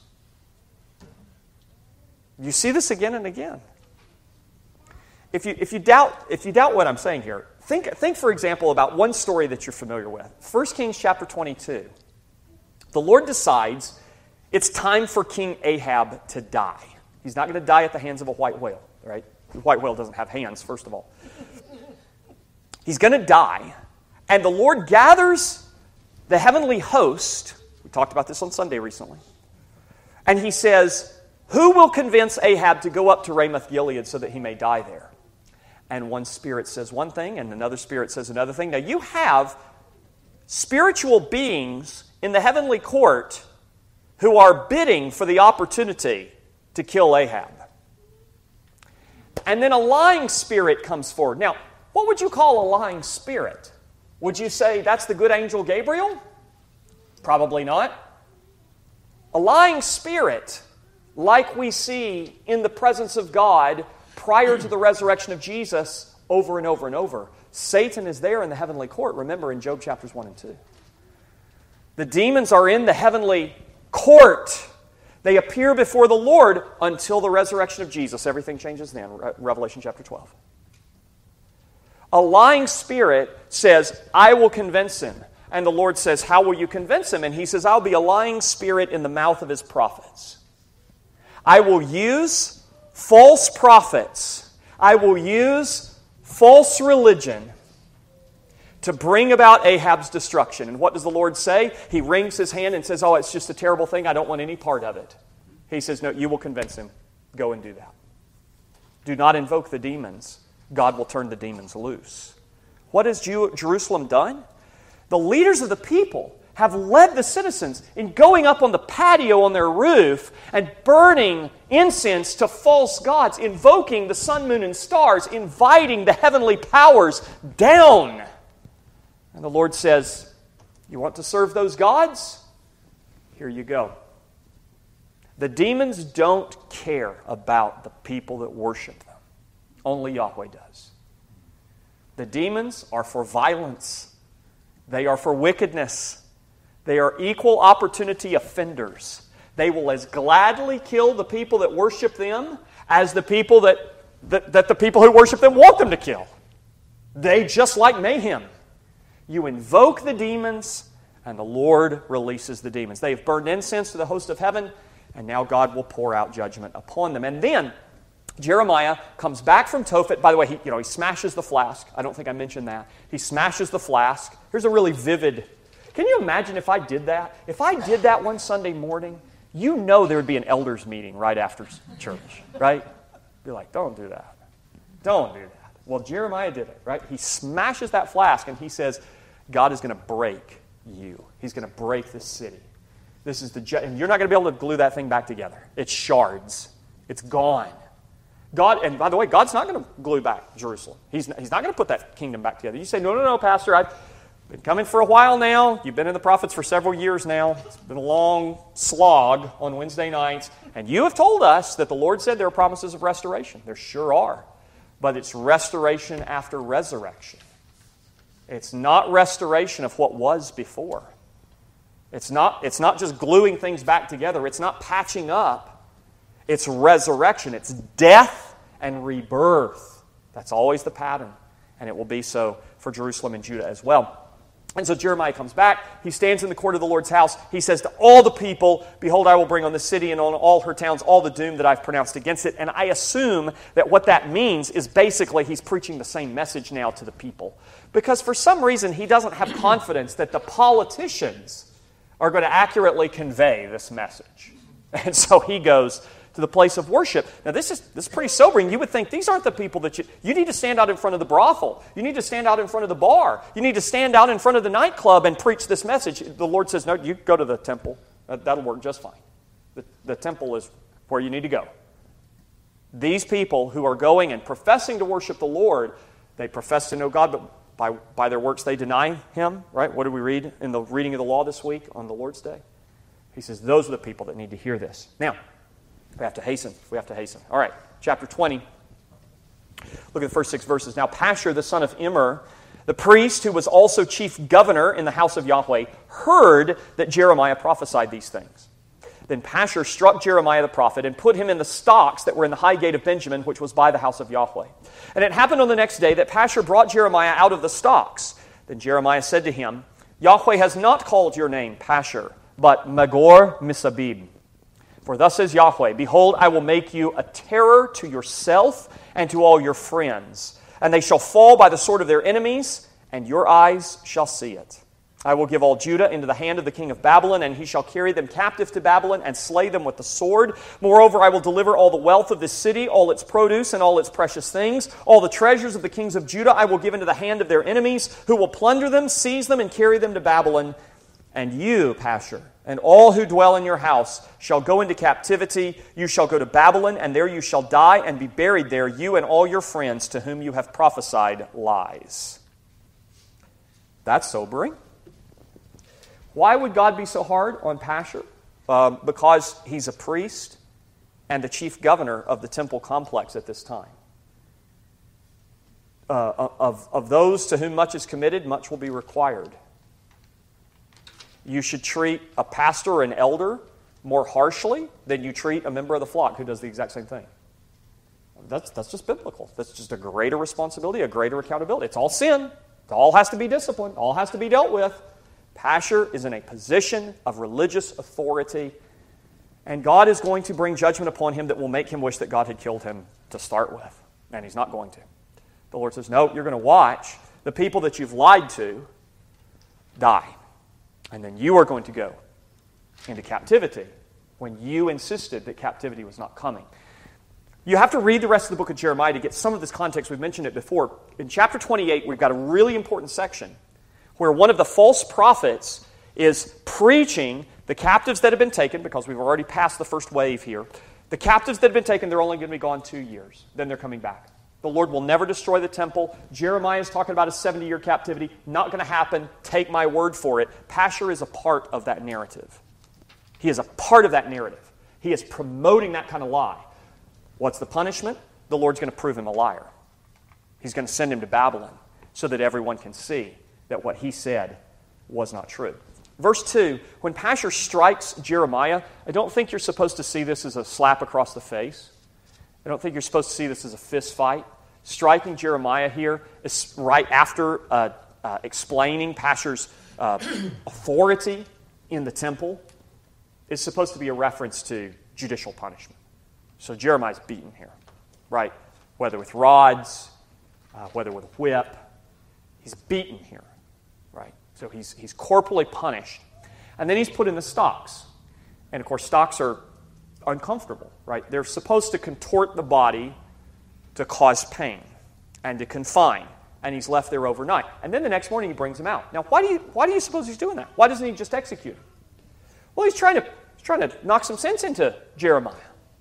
You see this again and again. If you, if you doubt, if you doubt what I'm saying here, think, think, for example, about one story that you're familiar with. First Kings chapter twenty-two. The Lord decides it's time for King Ahab to die. He's not going to die at the hands of a white whale, right? The white whale doesn't have hands, first of all. He's going to die, and the Lord gathers the heavenly host. We talked about this on Sunday recently. And He says, who will convince Ahab to go up to Ramoth-Gilead so that he may die there? And one spirit says one thing, and another spirit says another thing. Now, you have spiritual beings in the heavenly court who are bidding for the opportunity to kill Ahab. And then a lying spirit comes forward. Now, what would you call a lying spirit? Would you say that's the good angel Gabriel? Probably not. A lying spirit like we see in the presence of God prior to the resurrection of Jesus over and over and over. Satan is there in the heavenly court, remember in Job chapters one and two. The demons are in the heavenly court. They appear before the Lord until the resurrection of Jesus. Everything changes then, Revelation chapter twelve. A lying spirit says, I will convince him. And the Lord says, how will you convince him? And he says, I'll be a lying spirit in the mouth of his prophets. I will use false prophets. I will use false religion to bring about Ahab's destruction. And what does the Lord say? He wrings his hand and says, oh, it's just a terrible thing. I don't want any part of it. He says, no, you will convince him. Go and do that. Do not invoke the demons. God will turn the demons loose. What has Jerusalem done? The leaders of the people have led the citizens in going up on the patio on their roof and burning incense to false gods, invoking the sun, moon, and stars, inviting the heavenly powers down. And the Lord says, you want to serve those gods? Here you go. The demons don't care about the people that worship them. Only Yahweh does. The demons are for violence. They are for wickedness. They are equal opportunity offenders. They will as gladly kill the people that worship them as the people that, that, that the people who worship them want them to kill. They just like mayhem. You invoke the demons, and the Lord releases the demons. They have burned incense to the host of heaven, and now God will pour out judgment upon them. And then Jeremiah comes back from Tophet. By the way, he, you know, he smashes the flask. I don't think I mentioned that. He smashes the flask. Here's a really vivid... Can you imagine if I did that? If I did that one Sunday morning, you know there would be an elders meeting right after church, right? Be like, don't do that. Don't do that. Well, Jeremiah did it, right? He smashes that flask and he says, God is going to break you. He's going to break this city. This is the ju- and you're not going to be able to glue that thing back together. It's shards. It's gone. God, and by the way, God's not going to glue back Jerusalem. He's not, he's not going to put that kingdom back together. You say, no, no, no, Pastor, I've been coming for a while now. You've been in the prophets for several years now. It's been a long slog on Wednesday nights. And you have told us that the Lord said there are promises of restoration. There sure are. But it's restoration after resurrection. It's not restoration of what was before. It's not, it's not just gluing things back together. It's not patching up. It's resurrection. It's death and rebirth. That's always the pattern. And it will be so for Jerusalem and Judah as well. And so Jeremiah comes back. He stands in the court of the Lord's house. He says to all the people, behold, I will bring on the city and on all her towns all the doom that I've pronounced against it. And I assume that what that means is basically he's preaching the same message now to the people. Because for some reason he doesn't have confidence that the politicians are going to accurately convey this message. And so he goes to the place of worship. Now this is this is pretty sobering. You would think these aren't the people that you... You need to stand out in front of the brothel. You need to stand out in front of the bar. You need to stand out in front of the nightclub and preach this message. The Lord says, no, you go to the temple. That, that'll work just fine. The, the temple is where you need to go. These people who are going and professing to worship the Lord, they profess to know God, but by, by their works they deny Him, right? What did we read in the reading of the law this week on the Lord's Day? He says, those are the people that need to hear this. Now, we have to hasten. We have to hasten. All right, chapter twenty. Look at the first six verses. Now Pashur, the son of Immer, the priest who was also chief governor in the house of Yahweh, heard that Jeremiah prophesied these things. Then Pashur struck Jeremiah the prophet and put him in the stocks that were in the high gate of Benjamin, which was by the house of Yahweh. And it happened on the next day that Pashur brought Jeremiah out of the stocks. Then Jeremiah said to him, Yahweh has not called your name Pashur, but Magor Misabib. For thus says Yahweh, behold, I will make you a terror to yourself and to all your friends, and they shall fall by the sword of their enemies, and your eyes shall see it. I will give all Judah into the hand of the king of Babylon, and he shall carry them captive to Babylon and slay them with the sword. Moreover, I will deliver all the wealth of this city, all its produce and all its precious things. All the treasures of the kings of Judah I will give into the hand of their enemies, who will plunder them, seize them, and carry them to Babylon. And you, Pashur, and all who dwell in your house shall go into captivity. You shall go to Babylon, and there you shall die and be buried there, you and all your friends to whom you have prophesied lies. That's sobering. Why would God be so hard on Pashur? Um, because he's a priest. and the chief governor of the temple complex at this time. Uh, of, of those to whom much is committed, much will be required. You should treat a pastor or an elder more harshly than you treat a member of the flock who does the exact same thing. That's, that's just biblical. That's just a greater responsibility, a greater accountability. It's all sin. It all has to be disciplined. All has to be dealt with. Pastor is in a position of religious authority, and God is going to bring judgment upon him that will make him wish that God had killed him to start with. And he's not going to. The Lord says, no, you're going to watch the people that you've lied to die. And then you are going to go into captivity when you insisted that captivity was not coming. You have to read the rest of the book of Jeremiah to get some of this context. We've mentioned it before. In chapter twenty-eight, we've got a really important section where one of the false prophets is preaching the captives that have been taken, because we've already passed the first wave here. The captives that have been taken, they're only going to be gone two years. Then they're coming back. The Lord will never destroy the temple. Jeremiah is talking about a seventy-year captivity. Not going to happen. Take my word for it. Pashur is a part of that narrative. He is a part of that narrative. He is promoting that kind of lie. What's the punishment? The Lord's going to prove him a liar. He's going to send him to Babylon so that everyone can see that what he said was not true. Verse two, when Pashur strikes Jeremiah, I don't think you're supposed to see this as a slap across the face. I don't think you're supposed to see this as a fist fight. Striking Jeremiah here is right after uh, uh, explaining Pashur's uh, authority in the temple. It's supposed to be a reference to judicial punishment. So Jeremiah's beaten here, right? Whether with rods, uh, whether with a whip, he's beaten here, right? So he's he's corporally punished. And then he's put in the stocks. And of course, stocks are uncomfortable, right? They're supposed to contort the body to cause pain and to confine. And he's left there overnight. And then the next morning he brings him out. Now, why do you why do you suppose he's doing that? Why doesn't he just execute him? Well, he's trying to he's trying to knock some sense into Jeremiah.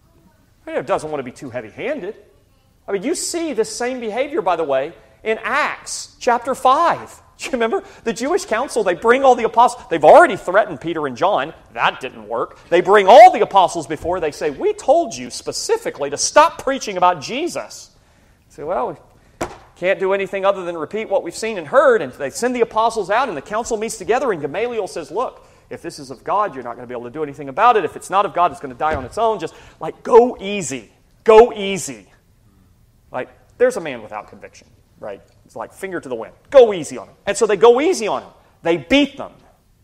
He doesn't want to be too heavy-handed. I mean, you see this same behavior, by the way, in Acts chapter five. Do you remember? The Jewish council, they bring all the apostles. They've already threatened Peter and John. That didn't work. They bring all the apostles before. They say, we told you specifically to stop preaching about Jesus. They say, well, we can't do anything other than repeat what we've seen and heard. And they send the apostles out, and the council meets together, and Gamaliel says, look, if this is of God, you're not going to be able to do anything about it. If it's not of God, it's going to die on its own. Just like, go easy. Go easy. Like, there's a man without conviction, right? It's like finger to the wind. Go easy on him. And so they go easy on him. They beat them.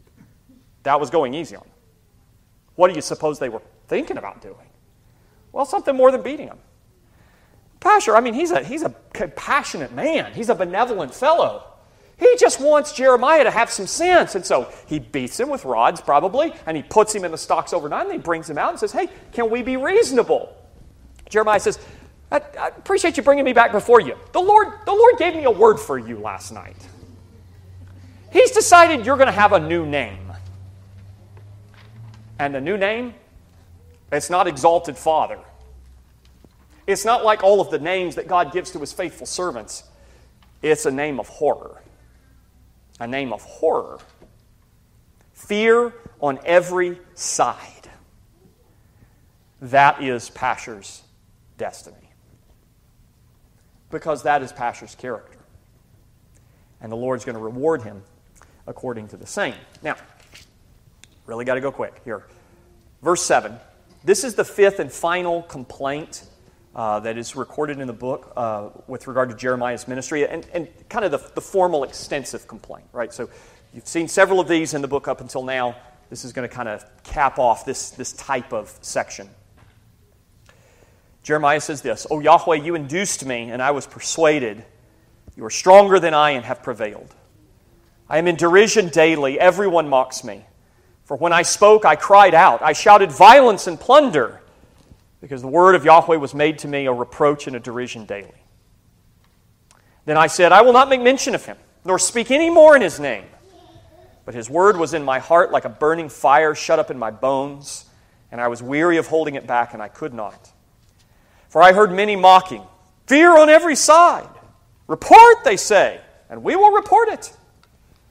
That was going easy on them. What do you suppose they were thinking about doing? Well, something more than beating him. Pashur, I mean, he's a, he's a compassionate man. He's a benevolent fellow. He just wants Jeremiah to have some sense. And so he beats him with rods, probably, and he puts him in the stocks overnight, and he brings him out and says, hey, can we be reasonable? Jeremiah says, I, I appreciate you bringing me back before you. The Lord, the Lord gave me a word for you last night. He's decided you're going to have a new name. And the new name, it's not Exalted Father. It's not like all of the names that God gives to His faithful servants. It's a name of horror. A name of horror. Fear on every side. That is Pashur's destiny. Because that is Pashur's character. And the Lord's going to reward him according to the same. Now, really got to go quick here. Verse seven. This is the fifth and final complaint uh, that is recorded in the book uh, with regard to Jeremiah's ministry, and, and kind of the, the formal, extensive complaint, right? So you've seen several of these in the book up until now. This is going to kind of cap off this, this type of section. Jeremiah says this, O Yahweh, you induced me, and I was persuaded. You are stronger than I and have prevailed. I am in derision daily. Everyone mocks me. For when I spoke, I cried out. I shouted violence and plunder, because the word of Yahweh was made to me a reproach and a derision daily. Then I said, I will not make mention of him, nor speak any more in his name. But his word was in my heart like a burning fire shut up in my bones, and I was weary of holding it back, and I could not. For I heard many mocking, fear on every side. Report, they say, and we will report it.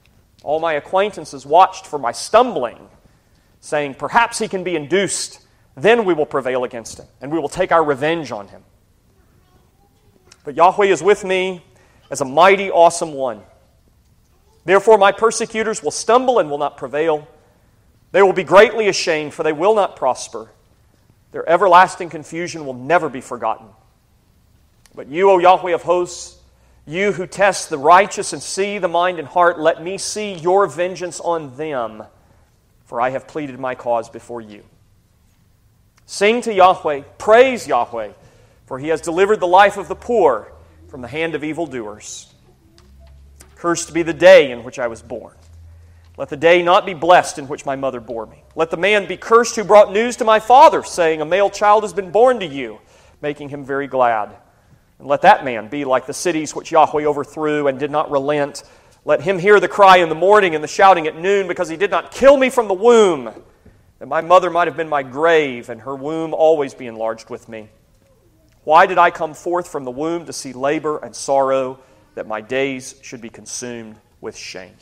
All my acquaintances watched for my stumbling, saying, perhaps he can be induced Then we will prevail against him, and we will take our revenge on him. But Yahweh is with me as a mighty, awesome one. Therefore my persecutors will stumble and will not prevail. They will be greatly ashamed, for they will not prosper. Their everlasting confusion will never be forgotten. But you, O Yahweh of hosts, you who test the righteous and see the mind and heart, let me see your vengeance on them, for I have pleaded my cause before you. Sing to Yahweh, praise Yahweh, for he has delivered the life of the poor from the hand of evildoers. Cursed be the day in which I was born. Let the day not be blessed in which my mother bore me. Let the man be cursed who brought news to my father, saying, a male child has been born to you, making him very glad. And let that man be like the cities which Yahweh overthrew and did not relent. Let him hear the cry in the morning and the shouting at noon, because he did not kill me from the womb, that my mother might have been my grave, and her womb always be enlarged with me. Why did I come forth from the womb to see labor and sorrow, that my days should be consumed with shame?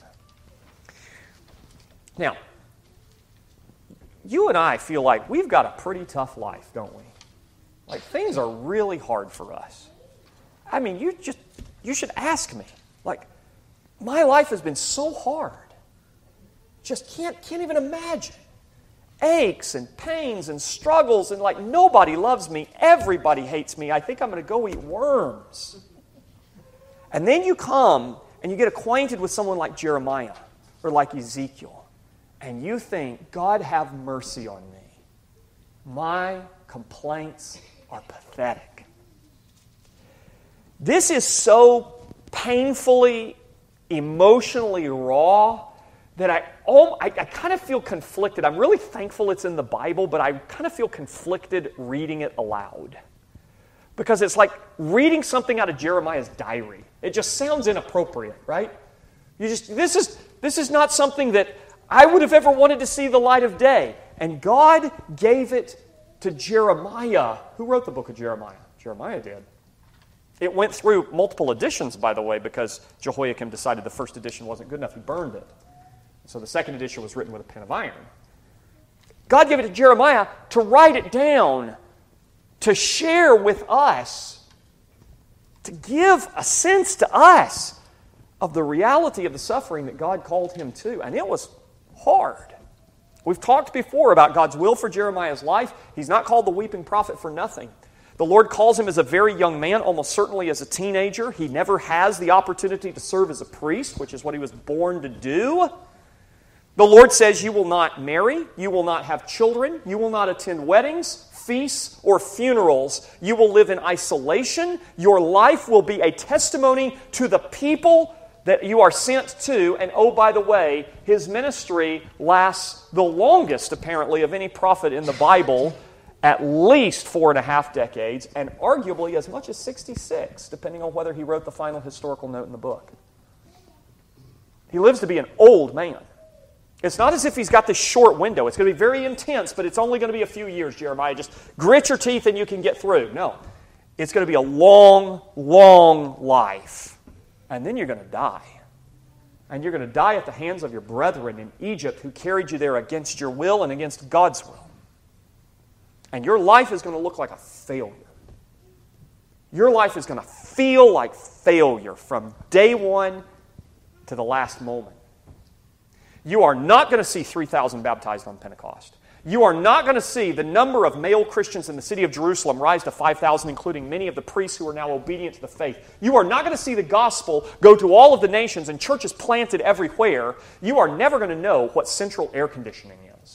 Now, you and I feel like we've got a pretty tough life, don't we? Like, things are really hard for us. I mean, you just, you should ask me. Like, my life has been so hard. Just can't, can't even imagine. Aches and pains and struggles, and like nobody loves me. Everybody hates me. I think I'm going to go eat worms. And then you come and you get acquainted with someone like Jeremiah or like Ezekiel, and you think, God have mercy on me. My complaints are pathetic. This is so painfully, emotionally raw that I, oh, I, I kind of feel conflicted. I'm really thankful it's in the Bible, but I kind of feel conflicted reading it aloud. Because it's like reading something out of Jeremiah's diary. It just sounds inappropriate, right? You just this is this is not something that I would have ever wanted to see the light of day. And God gave it to Jeremiah. Who wrote the book of Jeremiah? Jeremiah did. It went through multiple editions, by the way, because Jehoiakim decided the first edition wasn't good enough. He burned it. So the second edition was written with a pen of iron. God gave it to Jeremiah to write it down, to share with us, to give a sense to us of the reality of the suffering that God called him to. And it was hard. We've talked before about God's will for Jeremiah's life. He's not called the weeping prophet for nothing. The Lord calls him as a very young man, almost certainly as a teenager. He never has the opportunity to serve as a priest, which is what he was born to do. The Lord says, you will not marry, you will not have children, you will not attend weddings, feasts, or funerals. You will live in isolation. Your life will be a testimony to the people that you are sent to. And oh, by the way, his ministry lasts the longest, apparently, of any prophet in the Bible, at least four and a half decades, and arguably as much as sixty-six, depending on whether he wrote the final historical note in the book. He lives to be an old man. It's not as if he's got this short window. It's going to be very intense, but it's only going to be a few years, Jeremiah. Just grit your teeth and you can get through. No. It's going to be a long, long life. And then you're going to die. And you're going to die at the hands of your brethren in Egypt who carried you there against your will and against God's will. And your life is going to look like a failure. Your life is going to feel like failure from day one to the last moment. You are not going to see three thousand baptized on Pentecost. You are not going to see the number of male Christians in the city of Jerusalem rise to five thousand, including many of the priests who are now obedient to the faith. You are not going to see the gospel go to all of the nations and churches planted everywhere. You are never going to know what central air conditioning is.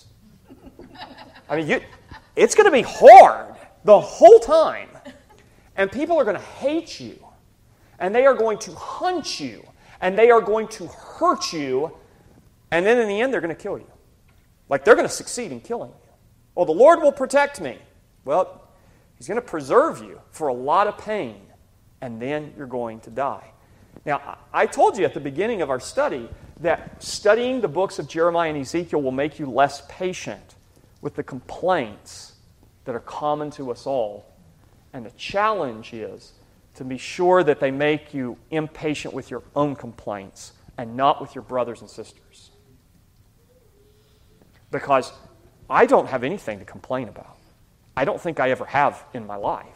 I mean, you, it's going to be hard the whole time. And people are going to hate you. And they are going to hunt you. And they are going to hurt you. And then in the end, they're going to kill you. Like, they're going to succeed in killing you. Well, the Lord will protect me. Well, He's going to preserve you for a lot of pain, and then you're going to die. Now, I told you at the beginning of our study that studying the books of Jeremiah and Ezekiel will make you less patient with the complaints that are common to us all. And the challenge is to be sure that they make you impatient with your own complaints and not with your brothers and sisters. Because I don't have anything to complain about. I don't think I ever have in my life.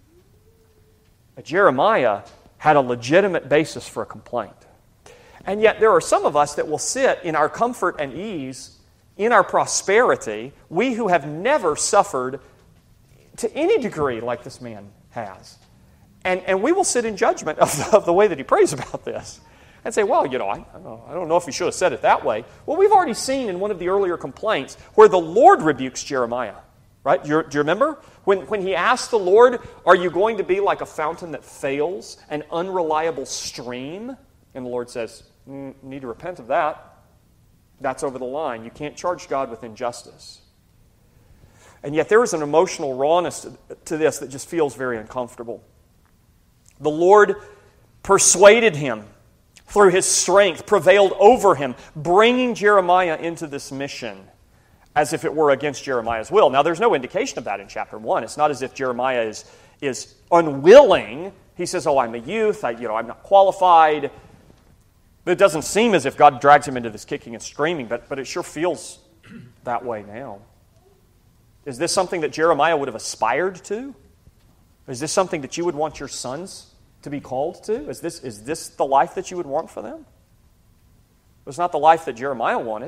But Jeremiah had a legitimate basis for a complaint. And yet there are some of us that will sit in our comfort and ease, in our prosperity, we who have never suffered to any degree like this man has. And, and we will sit in judgment of the, of the way that he prays about this and say, well, you know, I, I, don't know, I don't know if he should have said it that way. Well, we've already seen in one of the earlier complaints where the Lord rebukes Jeremiah. Right? Do you, do you remember? When, when he asked the Lord, are you going to be like a fountain that fails, an unreliable stream? And the Lord says, mm, you need to repent of that. That's over the line. You can't charge God with injustice. And yet there is an emotional rawness to, to this that just feels very uncomfortable. The Lord persuaded him through his strength, prevailed over him, bringing Jeremiah into this mission as if it were against Jeremiah's will. Now, there's no indication of that in chapter one. It's not as if Jeremiah is, is unwilling. He says, oh, I'm a youth, I, you know, I'm not qualified. But it doesn't seem as if God drags him into this kicking and screaming, but, but it sure feels that way now. Is this something that Jeremiah would have aspired to? Is this something that you would want your sons to be called to? Is this, is this the life that you would want for them? It was not the life that Jeremiah wanted.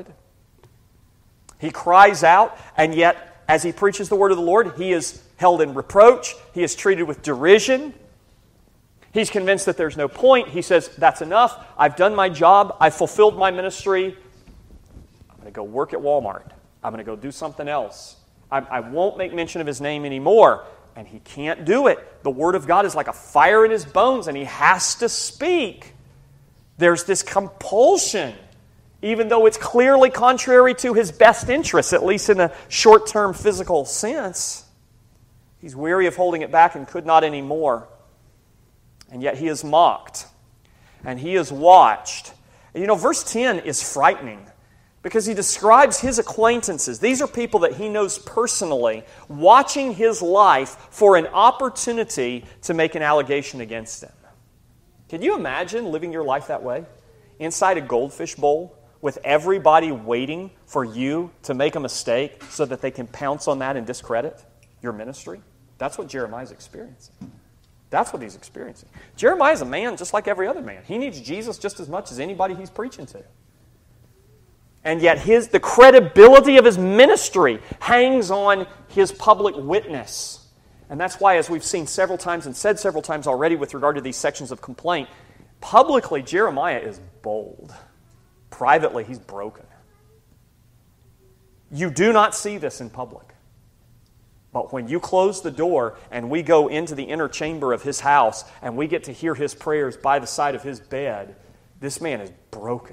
He cries out, and yet, as he preaches the word of the Lord, he is held in reproach. He is treated with derision. He's convinced that there's no point. He says, that's enough. I've done my job. I've fulfilled my ministry. I'm going to go work at Walmart. I'm going to go do something else. I, I won't make mention of his name anymore. And he can't do it. The word of God is like a fire in his bones, and he has to speak. There's this compulsion, even though it's clearly contrary to his best interests, at least in a short-term physical sense. He's weary of holding it back and could not anymore. And yet he is mocked, and he is watched. And you know, verse ten is frightening because he describes his acquaintances. These are people that he knows personally, watching his life for an opportunity to make an allegation against him. Can you imagine living your life that way? Inside a goldfish bowl, with everybody waiting for you to make a mistake so that they can pounce on that and discredit your ministry? That's what Jeremiah's experiencing. That's what he's experiencing. Jeremiah's a man just like every other man. He needs Jesus just as much as anybody he's preaching to. And yet his the credibility of his ministry hangs on his public witness. And that's why, as we've seen several times and said several times already with regard to these sections of complaint, publicly Jeremiah is bold. Privately, he's broken. You do not see this in public. But when you close the door and we go into the inner chamber of his house and we get to hear his prayers by the side of his bed, this man is broken.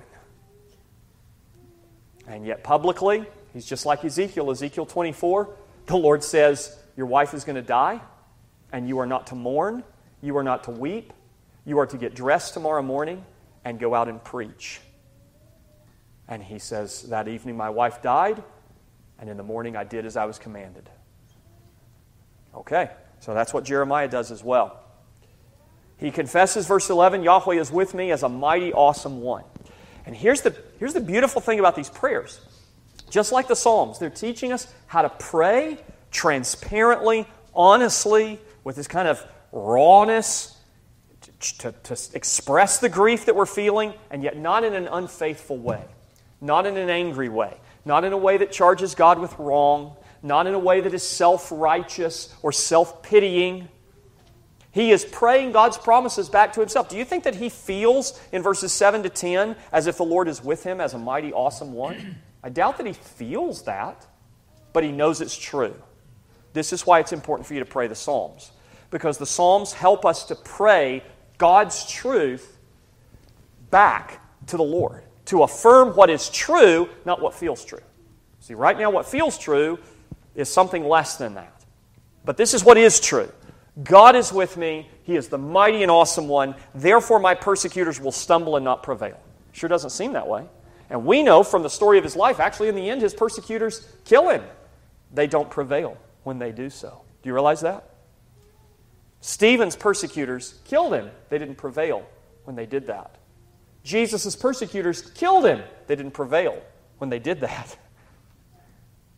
And yet publicly, he's just like Ezekiel. Ezekiel twenty-four, the Lord says, your wife is going to die, and you are not to mourn, you are not to weep, you are to get dressed tomorrow morning and go out and preach. And he says, that evening my wife died, and in the morning I did as I was commanded. Okay, so that's what Jeremiah does as well. He confesses, verse eleven, Yahweh is with me as a mighty, awesome one. And here's the, here's the beautiful thing about these prayers. Just like the Psalms, they're teaching us how to pray transparently, honestly, with this kind of rawness, to, to, to express the grief that we're feeling, and yet not in an unfaithful way, not in an angry way, not in a way that charges God with wrong, not in a way that is self-righteous or self-pitying. He is praying God's promises back to himself. Do you think that he feels in verses seven to ten as if the Lord is with him as a mighty, awesome one? I doubt that he feels that, but he knows it's true. This is why it's important for you to pray the Psalms, because the Psalms help us to pray God's truth back to the Lord, to affirm what is true, not what feels true. See, right now what feels true is something less than that. But this is what is true. God is with me. He is the mighty and awesome one. Therefore, my persecutors will stumble and not prevail. Sure doesn't seem that way. And we know from the story of his life, actually in the end, his persecutors kill him. They don't prevail when they do so. Do you realize that? Stephen's persecutors killed him. They didn't prevail when they did that. Jesus' persecutors killed him. They didn't prevail when they did that.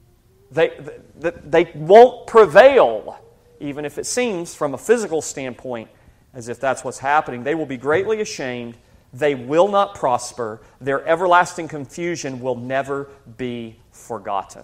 They, they, they won't prevail, even if it seems from a physical standpoint as if that's what's happening. They will be greatly ashamed. They will not prosper. Their everlasting confusion will never be forgotten.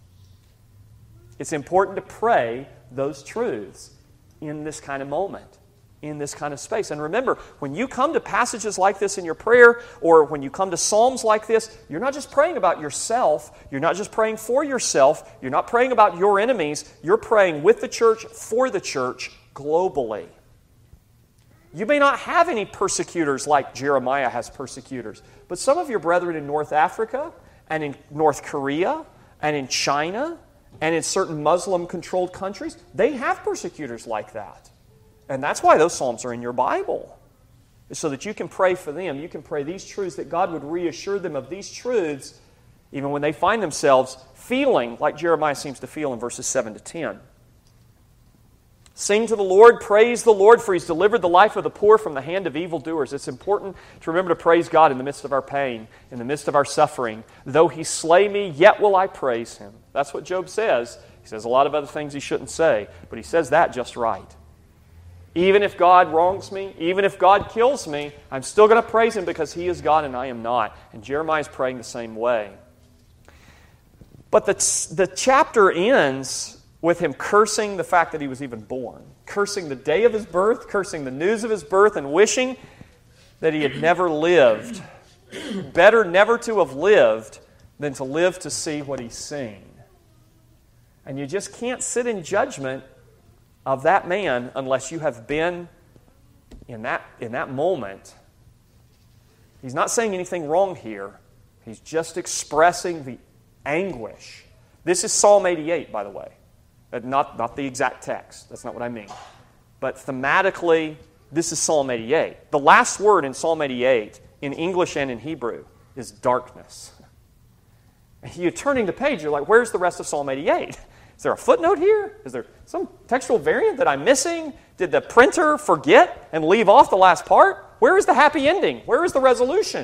It's important to pray those truths in this kind of moment, in this kind of space. And remember, when you come to passages like this in your prayer, or when you come to Psalms like this, you're not just praying about yourself, you're not just praying for yourself, you're not praying about your enemies, you're praying with the church, for the church, globally. You may not have any persecutors like Jeremiah has persecutors, but some of your brethren in North Africa, and in North Korea, and in China, and in certain Muslim-controlled countries, they have persecutors like that. And that's why those Psalms are in your Bible, so that you can pray for them. You can pray these truths, that God would reassure them of these truths, even when they find themselves feeling like Jeremiah seems to feel in verses seven to ten. Sing to the Lord, praise the Lord, for He's delivered the life of the poor from the hand of evildoers. It's important to remember to praise God in the midst of our pain, in the midst of our suffering. Though He slay me, yet will I praise Him. That's what Job says. He says a lot of other things he shouldn't say, but he says that just right. Even if God wrongs me, even if God kills me, I'm still going to praise Him because He is God and I am not. And Jeremiah is praying the same way. But the, the chapter ends with him cursing the fact that he was even born, cursing the day of his birth, cursing the news of his birth, and wishing that he had never lived. Better never to have lived than to live to see what he's seen. And you just can't sit in judgment of that man unless you have been in that, in that moment. He's not saying anything wrong here. He's just expressing the anguish. This is Psalm eighty-eight, by the way. Not, not the exact text. That's not what I mean. But thematically, this is Psalm eighty-eight. The last word in Psalm eighty-eight, in English and in Hebrew, is darkness. And you're turning the page, you're like, where's the rest of Psalm eighty-eight? Is there a footnote here? Is there some textual variant that I'm missing? Did the printer forget and leave off the last part? Where is the happy ending? Where is the resolution?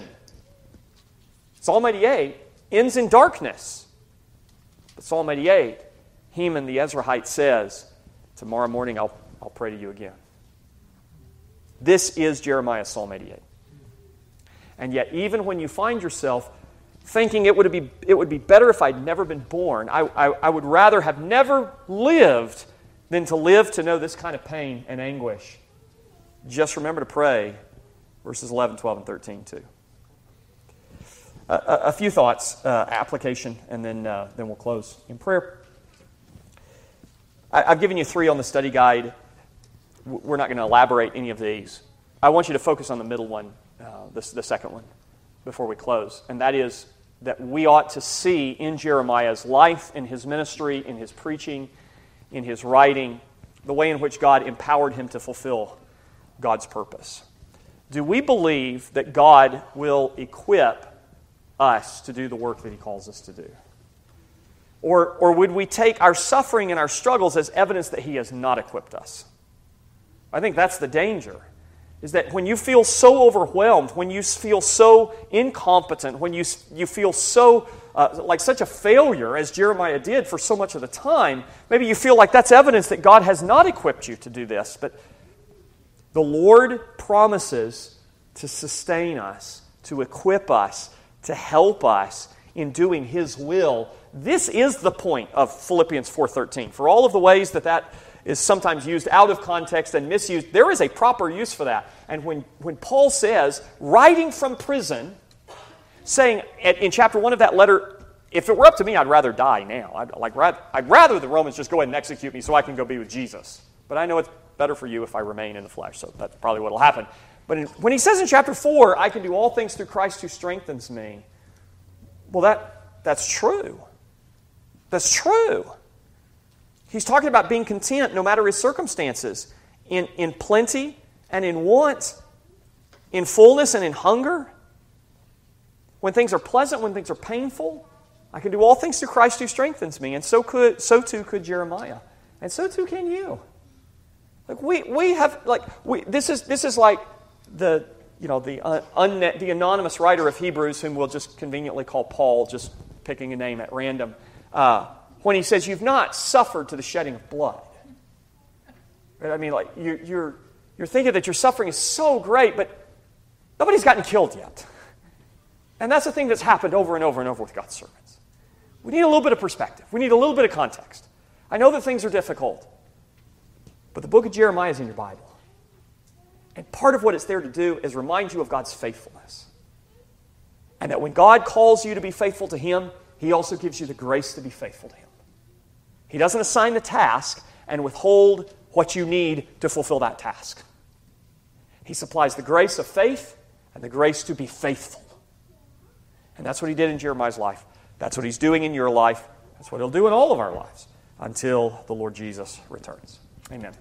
Psalm eighty-eight ends in darkness. But Psalm eighty-eight, Heman the Ezrahite says, tomorrow morning I'll, I'll pray to you again. This is Jeremiah's Psalm eighty-eight. And yet, even when you find yourself thinking it would be, it would be better if I'd never been born, I, I, I would rather have never lived than to live to know this kind of pain and anguish, just remember to pray verses eleven, twelve, and thirteen too. A, a, a few thoughts, uh, application, and then, uh, then we'll close in prayer. I've given you three on the study guide. We're not going to elaborate any of these. I want you to focus on the middle one, uh, the, the second one, before we close. And that is that we ought to see in Jeremiah's life, in his ministry, in his preaching, in his writing, the way in which God empowered him to fulfill God's purpose. Do we believe that God will equip us to do the work that He calls us to do? Or, or would we take our suffering and our struggles as evidence that He has not equipped us? I think that's the danger, is that when you feel so overwhelmed, when you feel so incompetent, when you, you feel so uh, like such a failure, as Jeremiah did for so much of the time, maybe you feel like that's evidence that God has not equipped you to do this. But the Lord promises to sustain us, to equip us, to help us in doing His will. This is the point of Philippians four thirteen. For all of the ways that that is sometimes used out of context and misused, there is a proper use for that. And when, when Paul says, writing from prison, saying in chapter one of that letter, if it were up to me, I'd rather die now. I'd, like, I'd rather the Romans just go ahead and execute me so I can go be with Jesus. But I know it's better for you if I remain in the flesh, so that's probably what will happen. But in, when he says in chapter four, I can do all things through Christ who strengthens me, well, that that's true. That's true. He's talking about being content no matter his circumstances, in, in plenty and in want, in fullness and in hunger. When things are pleasant, when things are painful, I can do all things through Christ who strengthens me. And so could, so too could Jeremiah. And so too can you. Like we, we have, like, we, this is, this is like the, you know, the, uh, un, the anonymous writer of Hebrews, whom we'll just conveniently call Paul, just picking a name at random. Uh, when he says you've not suffered to the shedding of blood. Right? I mean, like you're, you're, you're thinking that your suffering is so great, but nobody's gotten killed yet. And that's the thing that's happened over and over and over with God's servants. We need a little bit of perspective. We need a little bit of context. I know that things are difficult, but the book of Jeremiah is in your Bible. And part of what it's there to do is remind you of God's faithfulness. And that when God calls you to be faithful to Him, He also gives you the grace to be faithful to Him. He doesn't assign the task and withhold what you need to fulfill that task. He supplies the grace of faith and the grace to be faithful. And that's what He did in Jeremiah's life. That's what He's doing in your life. That's what He'll do in all of our lives until the Lord Jesus returns. Amen.